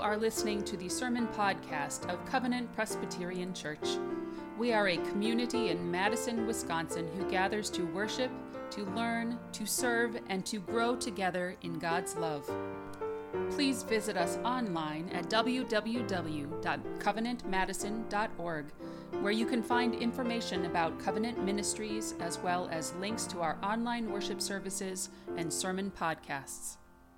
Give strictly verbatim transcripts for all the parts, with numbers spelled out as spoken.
are listening to the sermon podcast of Covenant Presbyterian Church. We are a community in Madison, Wisconsin who gathers to worship, to learn, to serve, and to grow together in God's love. Please visit us online at w w w dot covenant madison dot org, where you can find information about Covenant Ministries as well as links to our online worship services and sermon podcasts.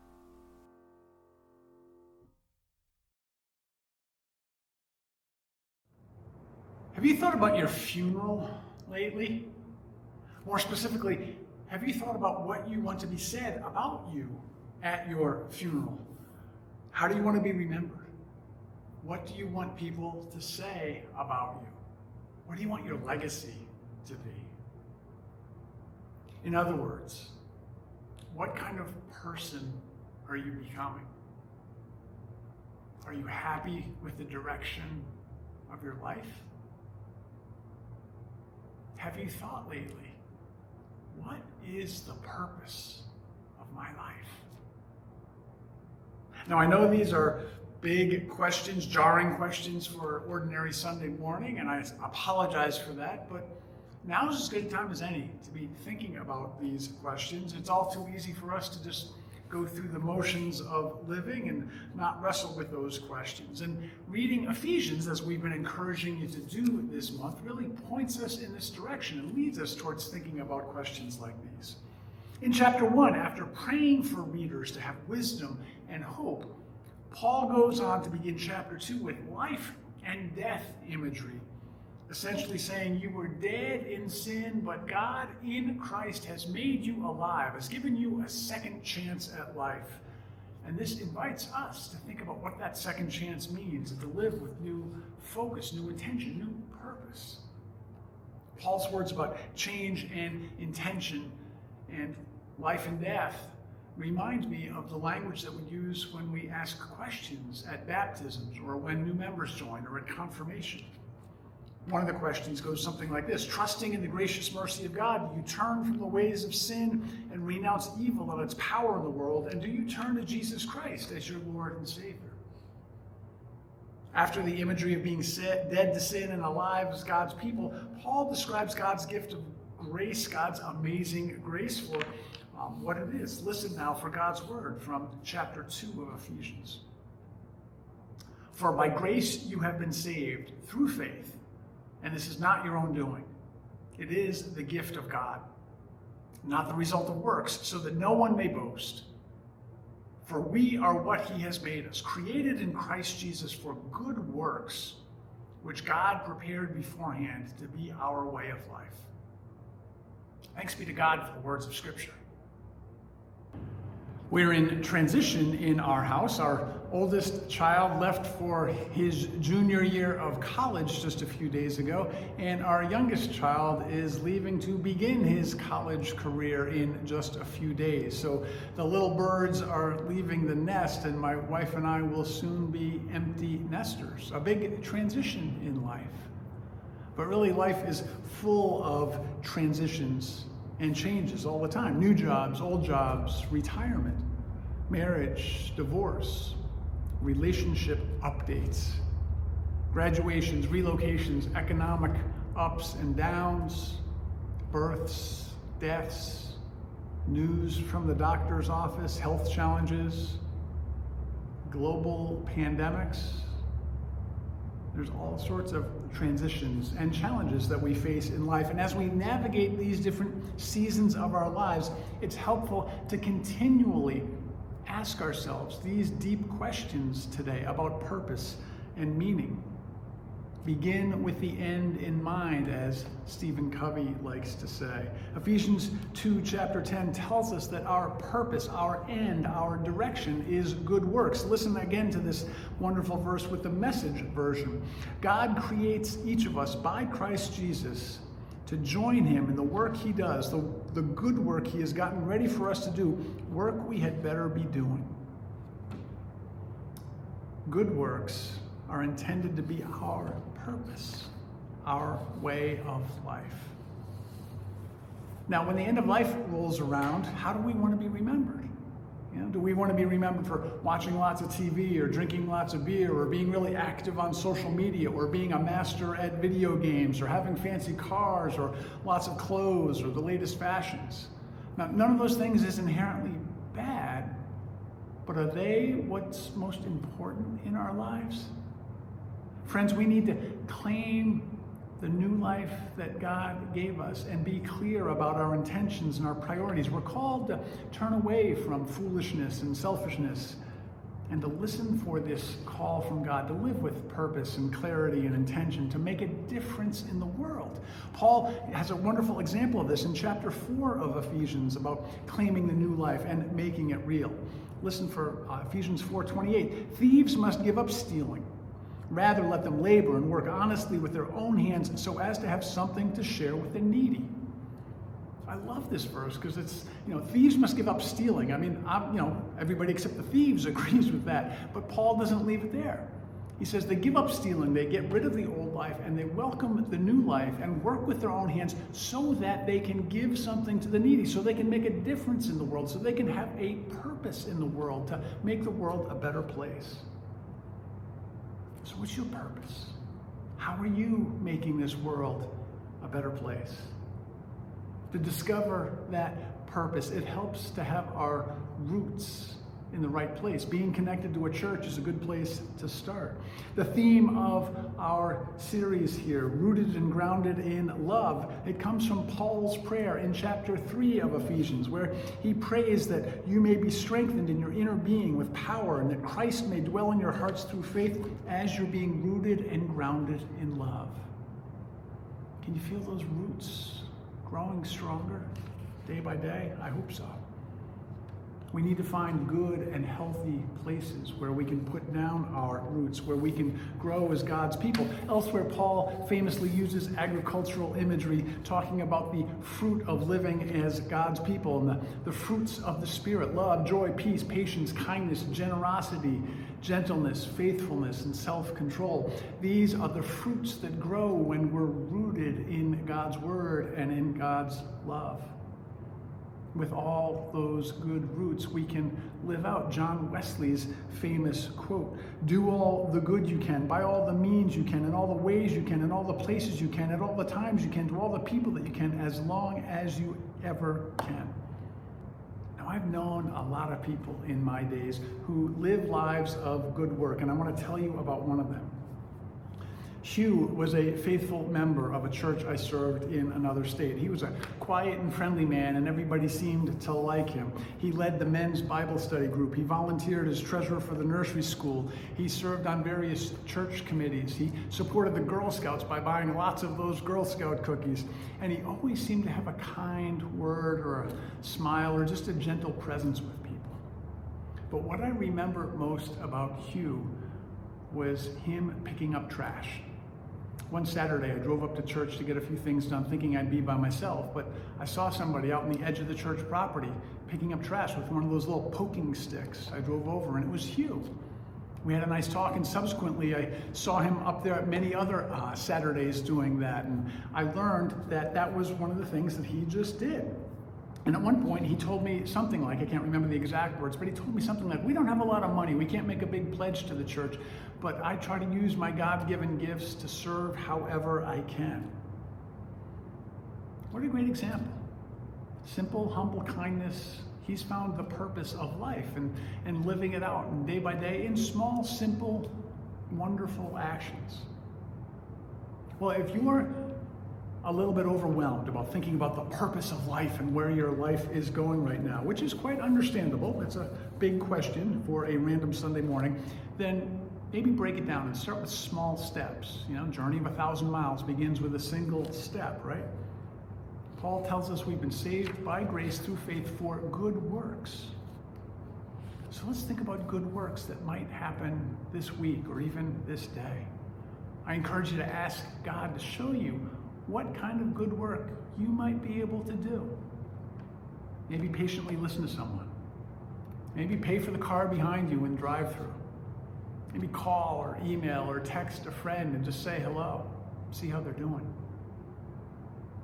Have you thought about your funeral lately? More specifically, have you thought about what you want to be said about you at your funeral? How do you want to be remembered? What do you want people to say about you? What do you want your legacy to be? In other words, what kind of person are you becoming? Are you happy with the direction of your life? Have you thought lately, what is the purpose of my life? Now, I know these are big questions, jarring questions for ordinary Sunday morning, and I apologize for that, but now is as good a time as any to be thinking about these questions. It's all too easy for us to just go through the motions of living and not wrestle with those questions. And reading Ephesians, as we've been encouraging you to do this month, really points us in this direction and leads us towards thinking about questions like these. In chapter one, after praying for readers to have wisdom and hope, Paul goes on to begin chapter two with life and death imagery, essentially saying you were dead in sin, but God in Christ has made you alive, has given you a second chance at life. And this invites us to think about what that second chance means, and to live with new focus, new intention, new purpose. Paul's words about change and intention and life and death remind me of the language that we use when we ask questions at baptisms or when new members join or at confirmation. One of the questions goes something like this: trusting in the gracious mercy of God, do you turn from the ways of sin and renounce evil and its power in the world, and do you turn to Jesus Christ as your Lord and Savior? After the imagery of being dead to sin and alive as God's people, Paul describes God's gift of grace, God's amazing grace, for um, what it is. Listen now for God's word from chapter two of Ephesians. For by grace you have been saved through faith. And this is not your own doing. It is the gift of God, not the result of works, so that no one may boast. For we are what he has made us, created in Christ Jesus for good works, which God prepared beforehand to be our way of life. Thanks be to God for the words of Scripture. We're in transition in our house. Our oldest child left for his junior year of college just a few days ago, and our youngest child is leaving to begin his college career in just a few days. So the little birds are leaving the nest, and my wife and I will soon be empty nesters. A big transition in life. But really, life is full of transitions and changes all the time. New jobs, old jobs, retirement, marriage, divorce, relationship updates, graduations, relocations, economic ups and downs, births, deaths, news from the doctor's office, health challenges, global pandemics. There's all sorts of transitions and challenges that we face in life. And as we navigate these different seasons of our lives, it's helpful to continually ask ourselves these deep questions today about purpose and meaning. Begin with the end in mind, as Stephen Covey likes to say. Ephesians two, chapter ten tells us that our purpose, our end, our direction is good works. Listen again to this wonderful verse with the Message version. God creates each of us by Christ Jesus to join him in the work he does, the, the good work he has gotten ready for us to do, work we had better be doing. Good works are intended to be our purpose, our way of life. Now, when the end of life rolls around, how do we want to be remembered? You know, Do we want to be remembered for watching lots of T V or drinking lots of beer or being really active on social media or being a master at video games or having fancy cars or lots of clothes or the latest fashions? Now, none of those things is inherently bad, but are they what's most important in our lives? Friends, we need to claim the new life that God gave us and be clear about our intentions and our priorities. We're called to turn away from foolishness and selfishness and to listen for this call from God, to live with purpose and clarity and intention, to make a difference in the world. Paul has a wonderful example of this in chapter four of Ephesians about claiming the new life and making it real. Listen for uh, Ephesians four twenty-eight. Thieves must give up stealing. Rather, let them labor and work honestly with their own hands so as to have something to share with the needy. I love this verse because it's, you know, thieves must give up stealing. I mean, I'm, you know, everybody except the thieves agrees with that, but Paul doesn't leave it there. He says they give up stealing, they get rid of the old life, and they welcome the new life and work with their own hands so that they can give something to the needy, so they can make a difference in the world, so they can have a purpose in the world to make the world a better place. So what's your purpose? How are you making this world a better place? To discover that purpose, it helps to have our roots in the right place. Being connected to a church is a good place to start. The theme of our series here, Rooted and Grounded in Love, it comes from Paul's prayer in chapter three of Ephesians, where he prays that you may be strengthened in your inner being with power and that Christ may dwell in your hearts through faith as you're being rooted and grounded in love. Can you feel those roots growing stronger day by day? I hope so. We need to find good and healthy places where we can put down our roots, where we can grow as God's people. Elsewhere, Paul famously uses agricultural imagery, talking about the fruit of living as God's people and the, the fruits of the Spirit: love, joy, peace, patience, kindness, generosity, gentleness, faithfulness, and self-control. These are the fruits that grow when we're rooted in God's word and in God's love. With all those good roots, we can live out John Wesley's famous quote: do all the good you can, by all the means you can, in all the ways you can, in all the places you can, at all the times you can, to all the people that you can, as long as you ever can. Now, I've known a lot of people in my days who live lives of good work, and I want to tell you about one of them. Hugh was a faithful member of a church I served in another state. He was a quiet and friendly man, and everybody seemed to like him. He led the men's Bible study group. He volunteered as treasurer for the nursery school. He served on various church committees. He supported the Girl Scouts by buying lots of those Girl Scout cookies. And he always seemed to have a kind word or a smile or just a gentle presence with people. But what I remember most about Hugh was him picking up trash. One Saturday, I drove up to church to get a few things done, thinking I'd be by myself, but I saw somebody out on the edge of the church property picking up trash with one of those little poking sticks. I drove over, and it was Hugh. We had a nice talk, and subsequently I saw him up there many other uh, Saturdays doing that, and I learned that that was one of the things that he just did. And at one point, he told me something like, I can't remember the exact words, but he told me something like, we don't have a lot of money, we can't make a big pledge to the church, but I try to use my God-given gifts to serve however I can. What a great example. Simple, humble kindness. He's found the purpose of life and, and living it out and day by day in small, simple, wonderful actions. Well, if you're a little bit overwhelmed about thinking about the purpose of life and where your life is going right now, which is quite understandable, it's a big question for a random Sunday morning, then maybe break it down and start with small steps. You know, journey of a thousand miles begins with a single step, right? Paul tells us we've been saved by grace through faith for good works. So let's think about good works that might happen this week or even this day. I encourage you to ask God to show you what kind of good work you might be able to do. Maybe patiently listen to someone. Maybe pay for the car behind you in drive-thru. Maybe call or email or text a friend and just say hello, see how they're doing.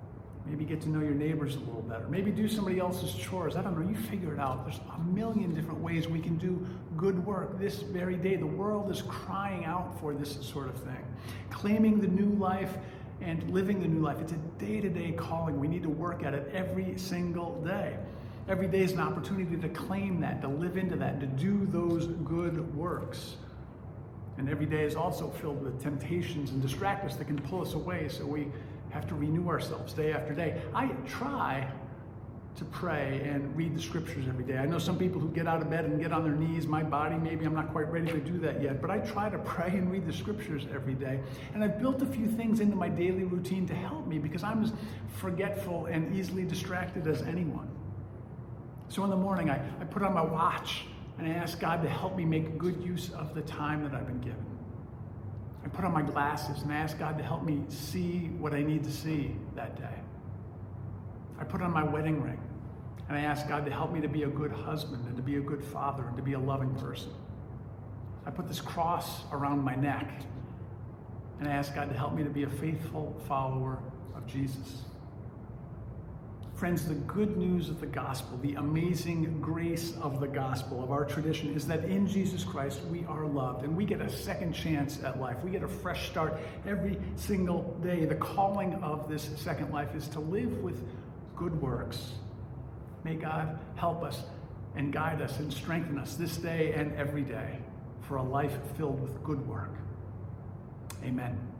Maybe get to know your neighbors a little better. Maybe do somebody else's chores. I don't know. You figure it out. There's a million different ways we can do good work this very day. The world is crying out for this sort of thing. Claiming the new life and living the new life. It's a day-to-day calling. We need to work at it every single day. Every day is an opportunity to claim that, to live into that, to do those good works. And every day is also filled with temptations and distractors that can pull us away, so we have to renew ourselves day after day. I try to pray and read the scriptures every day. I know some people who get out of bed and get on their knees. My body, maybe I'm not quite ready to do that yet, but I try to pray and read the scriptures every day. And I've built a few things into my daily routine to help me, because I'm as forgetful and easily distracted as anyone. So in the morning, I, I put on my watch and I ask God to help me make good use of the time that I've been given. I put on my glasses and I ask God to help me see what I need to see that day. I put on my wedding ring and I ask God to help me to be a good husband and to be a good father and to be a loving person. I put this cross around my neck and I ask God to help me to be a faithful follower of Jesus. Friends, the good news of the gospel, the amazing grace of the gospel of our tradition, is that in Jesus Christ we are loved and we get a second chance at life. We get a fresh start every single day. The calling of this second life is to live with good works. May God help us and guide us and strengthen us this day and every day for a life filled with good work. Amen.